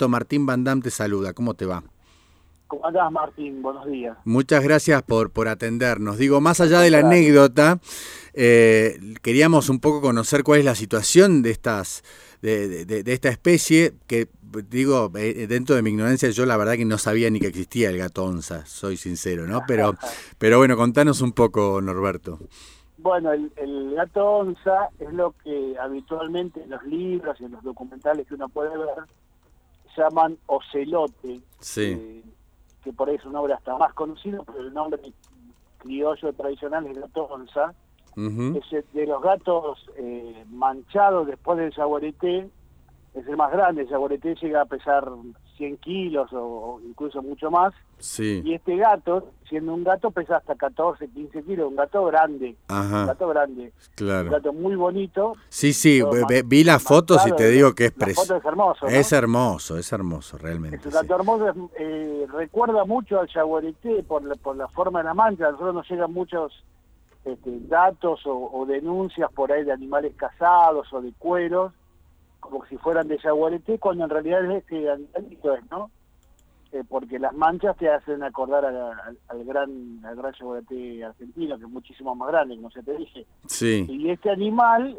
Norberto, Martín Van Dam te saluda. ¿Cómo te va? ¿Cómo andás, Martín? Buenos días. Muchas gracias por atendernos. Digo, más allá de la anécdota, queríamos un poco conocer cuál es la situación de esta especie, que digo, dentro de mi ignorancia, yo la verdad que no sabía ni que existía el gato onza, soy sincero, ¿no? Pero bueno, contanos un poco, Norberto. Bueno, el gato onza es lo que habitualmente en los libros y en los documentales que uno puede ver llaman ocelote. Sí. Que por ahí es un nombre hasta más conocido, pero el nombre criollo tradicional es gato onza. Es de los gatos manchados después del yaguareté, es el más grande. El yaguareté llega a pesar 100 kilos o incluso mucho más. Sí. Y este gato, siendo un gato, pesa hasta 14, 15 kilos, un gato grande. Ajá. Un gato grande. Claro. Un gato muy bonito. Sí, vi las fotos y te digo que es precioso. Es hermoso, ¿no? Es hermoso, realmente. Es un gato hermoso, recuerda mucho al yaguareté por la forma de la mancha. A nosotros nos llegan muchos datos o denuncias por ahí de animales cazados o de cueros, como si fueran de yaguareté, cuando en realidad es animalito, ¿no? Porque las manchas te hacen acordar al gran yaguareté argentino, que es muchísimo más grande, como se te dije. Sí. Y este animal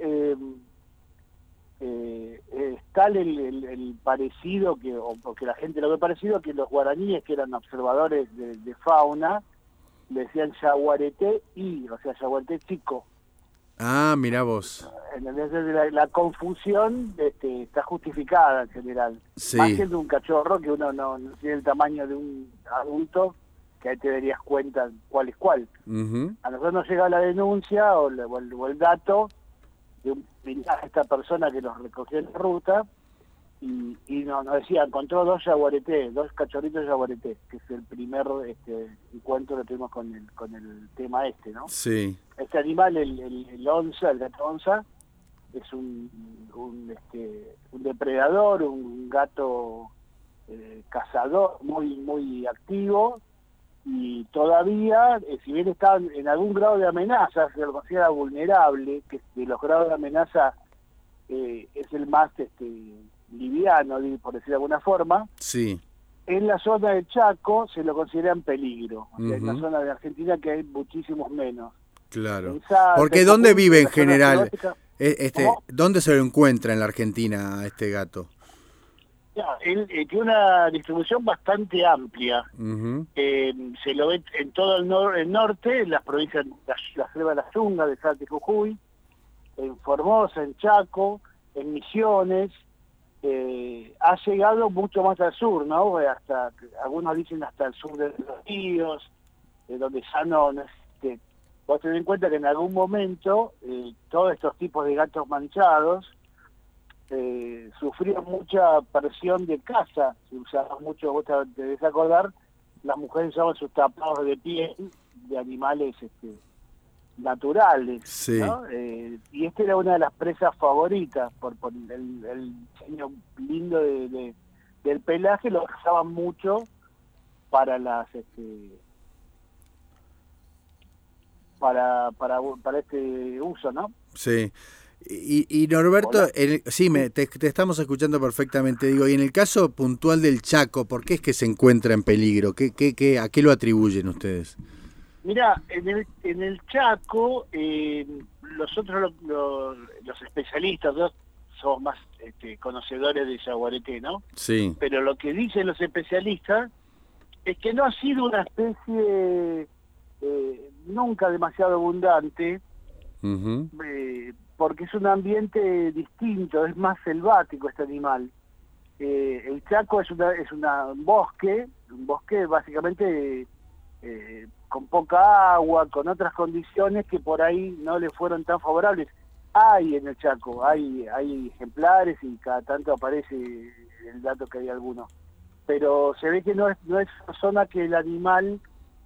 es tal el parecido, o que la gente lo ve parecido, que los guaraníes, que eran observadores de fauna, le decían yaguareté o sea, yaguareté chico. Ah, mirá vos. Entonces la confusión está justificada en general. Sí. Más que de un cachorro, que uno no tiene el tamaño de un adulto, que ahí te darías cuenta cuál es cuál. A nosotros nos llega la denuncia o el dato de esta persona que los recogió en la ruta, y nos decía, encontró dos cachorritos yaguareté, que es el primer encuentro que tuvimos con el tema ¿no? Sí. Este animal, el onza, el gato onza, es un depredador, un gato cazador muy activo, y todavía, si bien está en algún grado de amenaza, se lo considera vulnerable, que de los grados de amenaza es el más liviano, por decir de alguna forma. Sí. En la zona del Chaco se lo considera en peligro. O sea, en la zona de Argentina que hay muchísimos menos. Claro. Porque ¿dónde vive en general? ¿Dónde se lo encuentra en la Argentina este gato? Él tiene una distribución bastante amplia. Se lo ve en todo el norte, en las provincias, la selva de la Yunga, de Salta y Jujuy, en Formosa, en Chaco, en Misiones. Ha llegado mucho más al sur, ¿no? Hasta, algunos dicen hasta el sur de los ríos, donde ya no existe. Vos tenés en cuenta que en algún momento todos estos tipos de gatos manchados sufrían mucha presión de caza. Se usaba mucho, vos te debes acordar, las mujeres usaban sus tapados de piel de animales naturales, sí. ¿no? Y esta era una de las presas favoritas por el diseño lindo del pelaje. Lo usaban mucho para las para este uso, ¿no? Sí. Y Norberto, te estamos escuchando perfectamente. Digo, y en el caso puntual del Chaco, ¿por qué es que se encuentra en peligro? ¿A qué lo atribuyen ustedes? Mira, en el Chaco, nosotros los especialistas somos más conocedores de yaguareté, ¿no? Sí. Pero lo que dicen los especialistas es que no ha sido una especie nunca demasiado abundante, porque es un ambiente distinto, es más selvático este animal. El Chaco es un bosque básicamente con poca agua, con otras condiciones que por ahí no le fueron tan favorables. Hay en el Chaco, hay ejemplares y cada tanto aparece el dato que hay algunos. Pero se ve que no es una zona que el animal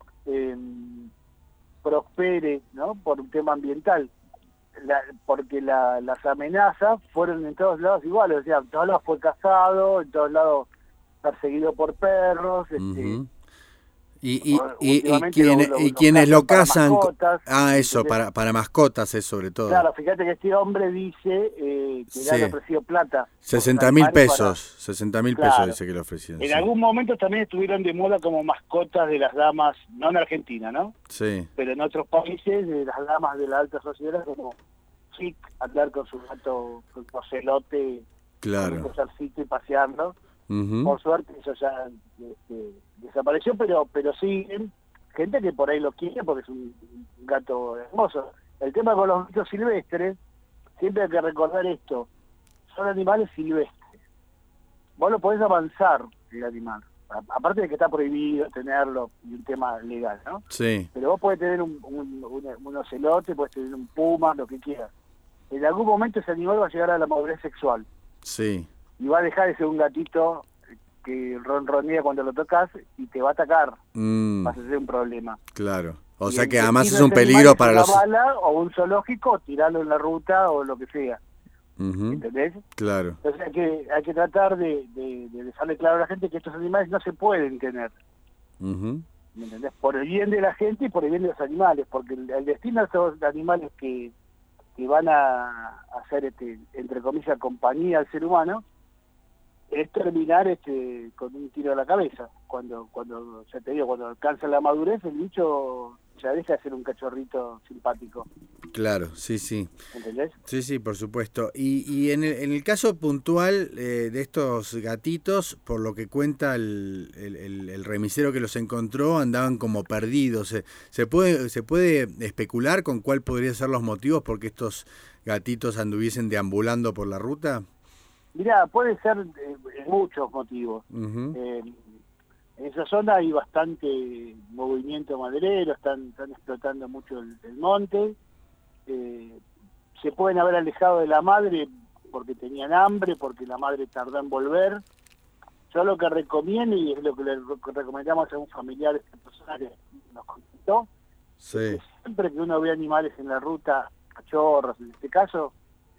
prospere, ¿no? Por un tema ambiental. Porque las amenazas fueron en todos lados iguales, o sea, en todos lados fue cazado, en todos lados perseguido por perros. Y quienes lo cazan, eso, ¿entendés? para mascotas es sobre todo. Claro, fíjate que este hombre dice que le han ofrecido plata. 60.000 pesos, 60.000 pesos Claro. dice que le ofrecieron. En algún momento también estuvieron de moda como mascotas de las damas, no en Argentina, ¿no? Sí. Pero en otros países, de las damas de la alta sociedad, como chic, andar con su gato, con su ocelote, Claro. con un collarcito y paseando. Uh-huh. Por suerte eso ya desapareció, pero siguen gente que por ahí lo quiere porque es un gato hermoso. El tema con los gatos silvestres, siempre hay que recordar esto, son animales silvestres. Vos lo podés avanzar, el animal. Aparte de que está prohibido tenerlo, y un tema legal, ¿no? Sí. Pero vos podés tener un ocelote, podés tener un puma, lo que quieras. En algún momento ese animal va a llegar a la madurez sexual. Sí. Y va a dejar de ser un gatito que ronronea cuando lo tocas y te va a atacar. Vas a ser un problema. Claro. O y sea que además es un un peligro para una los... bala o un zoológico, tirarlo en la ruta o lo que sea. Uh-huh. ¿Entendés? Claro. Entonces hay que tratar de dejarle claro a la gente que estos animales no se pueden tener. Uh-huh. ¿Me entendés? Por el bien de la gente y por el bien de los animales, porque el destino de esos animales que van a hacer, entre comillas, compañía al ser humano, es terminar con un tiro a la cabeza. Cuando ya te digo, cuando alcanza la madurez, el bicho ya deja de ser un cachorrito simpático. Claro, sí, sí. ¿Entendés? Sí, sí, por supuesto. Y en el caso puntual de estos gatitos, por lo que cuenta el remisero que los encontró, andaban como perdidos. ¿Se puede especular con cuál podrían ser los motivos por qué estos gatitos anduviesen deambulando por la ruta? Mirá, puede ser muchos motivos. Uh-huh. En esa zona hay bastante movimiento maderero, están explotando mucho el monte. Se pueden haber alejado de la madre porque tenían hambre, porque la madre tardó en volver. Yo lo que recomiendo, y es lo que le recomendamos a un familiar de esta persona que nos contestó, sí. es que siempre que uno ve animales en la ruta, cachorros en este caso,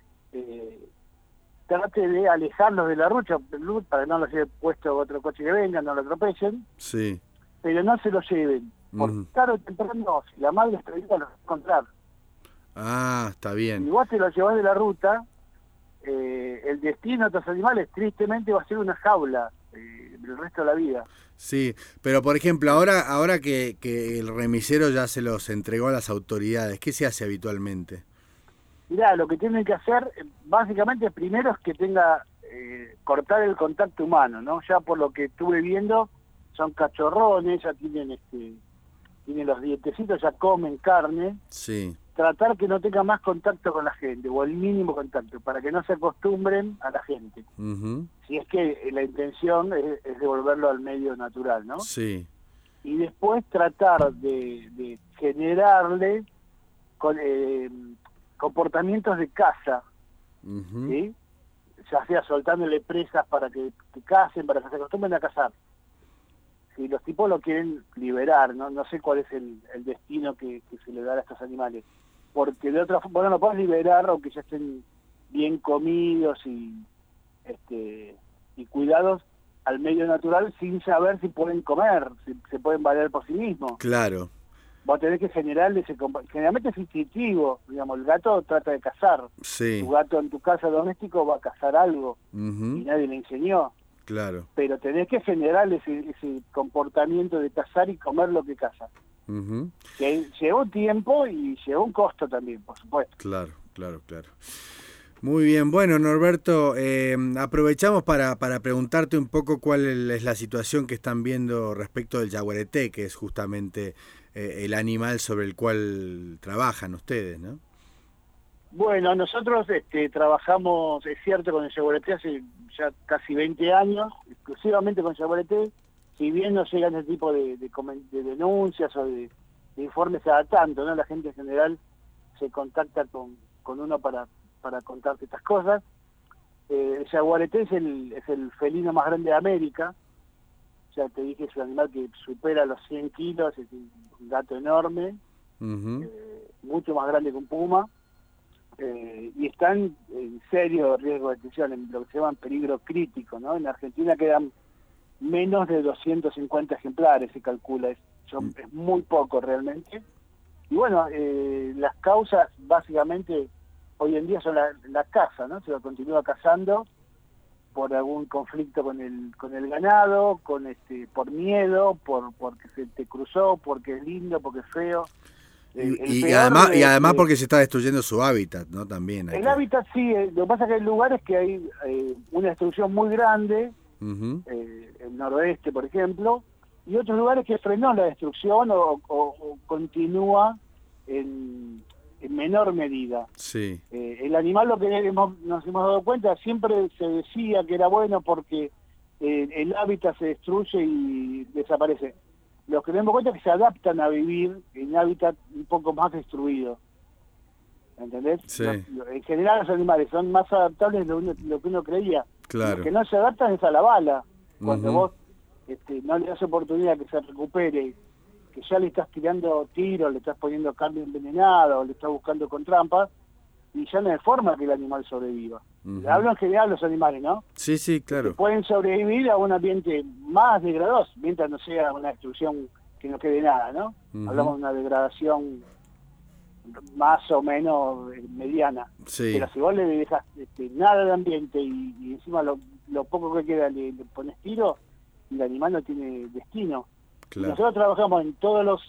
trate de alejarlos de la ruta para que no los lleve puesto otro coche que venga, no lo atropellen, Sí. pero no se lo lleven, porque tarde o temprano, si la madre está viva, los va a encontrar. Ah, está bien. Si vos te lo llevás de la ruta, el destino de estos animales tristemente va a ser una jaula el resto de la vida. Sí, pero por ejemplo, ahora que el remisero ya se los entregó a las autoridades, ¿qué se hace habitualmente? Mirá, lo que tienen que hacer, básicamente, primero es que cortar el contacto humano, ¿no? Ya por lo que estuve viendo, son cachorrones, ya tienen los dientecitos, ya comen carne. Sí. Tratar que no tengan más contacto con la gente, o el mínimo contacto, para que no se acostumbren a la gente. Uh-huh. Si es que la intención es devolverlo al medio natural, ¿no? Sí. Y después tratar de generarle comportamientos de caza, Uh-huh. ¿sí? Ya sea soltándole presas para que cacen, para que se acostumbren a cazar. Si los tipos lo quieren liberar, no sé cuál es el destino que se le da a estos animales, porque de otra forma no lo puedes liberar aunque ya estén bien comidos y cuidados al medio natural sin saber si pueden comer, si se pueden valer por sí mismos. Claro. Vos tenés que generarle generalmente es instintivo, digamos, el gato trata de cazar. Sí. Tu gato en tu casa doméstico va a cazar algo, Uh-huh. y nadie le enseñó. Claro. Pero tenés que generar ese comportamiento de cazar y comer lo que caza. Uh-huh. Que llevó tiempo y llevó un costo también, por supuesto. Claro. Muy bien, bueno, Norberto, aprovechamos para preguntarte un poco cuál es la situación que están viendo respecto del yaguareté, que es justamente el animal sobre el cual trabajan ustedes, ¿no? Bueno, nosotros trabajamos, es cierto, con el yaguareté hace ya casi 20 años, exclusivamente con yaguareté. Si bien nos llegan ese tipo de denuncias o de informes cada tanto, ¿no? La gente en general se contacta con uno para contarte estas cosas. El yaguareté es el felino más grande de América. Ya te dije, es un animal que supera los 100 kilos, es un gato enorme, Uh-huh. mucho más grande que un puma. Y están en serio riesgo de extinción, en lo que se llama peligro crítico, ¿no? En Argentina quedan menos de 250 ejemplares, se calcula. es muy poco realmente. Y bueno, las causas básicamente hoy en día son la caza, ¿no? Se lo continúa cazando por algún conflicto con el ganado, por miedo, porque se te cruzó, porque es lindo, porque es feo. Y además porque se está destruyendo su hábitat, ¿no? También. El hábitat sí, lo que pasa es que hay lugares que hay una destrucción muy grande, el noroeste, por ejemplo, y otros lugares que frenó la destrucción o continúa en menor medida. Sí. El animal, lo que nos hemos dado cuenta, siempre se decía que era bueno porque el hábitat se destruye y desaparece. Los que nos damos cuenta es que se adaptan a vivir en hábitat un poco más destruido. ¿Entendés? Sí. En general los animales son más adaptables de lo que uno creía. Claro. Los que no se adaptan es a la bala. Cuando vos no le das oportunidad que se recupere, que ya le estás tirando tiros, le estás poniendo carne envenenada o le estás buscando con trampas, y ya no hay forma que el animal sobreviva. Hablo en general los animales, ¿no? Sí, sí, claro. Que pueden sobrevivir a un ambiente más degradoso, mientras no sea una destrucción que no quede nada, ¿no? Hablamos de una degradación más o menos mediana. Sí. Pero si vos le dejas nada de ambiente y encima lo poco que queda le pones tiro, el animal no tiene destino. Claro. Nosotros trabajamos en todos los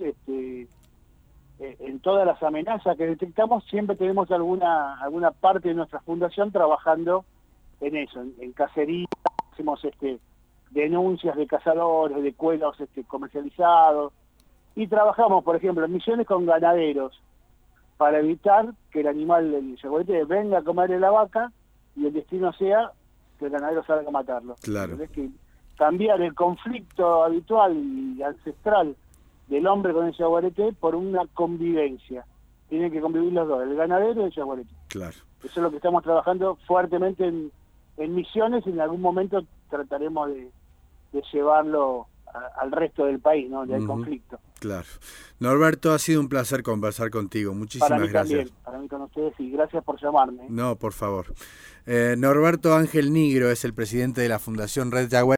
en todas las amenazas que detectamos, siempre tenemos alguna parte de nuestra fundación trabajando en eso, en cacería. Hacemos denuncias de cazadores, de cueros comercializados, y trabajamos, por ejemplo, en misiones con ganaderos para evitar que el animal, el yaguareté, venga a comerle la vaca y el destino sea que el ganadero salga a matarlo. Claro. Es que cambiar el conflicto habitual y ancestral del hombre con el yaguareté por una convivencia. Tienen que convivir los dos, el ganadero y el yaguareté. Claro. Eso es lo que estamos trabajando fuertemente en misiones, y en algún momento trataremos de llevarlo al resto del país, ¿no? Del conflicto. Claro. Norberto, ha sido un placer conversar contigo. Muchísimas gracias. También, para mí con ustedes, y gracias por llamarme. No, por favor. Norberto Ángel Nigro es el presidente de la Fundación Red Yaguareté.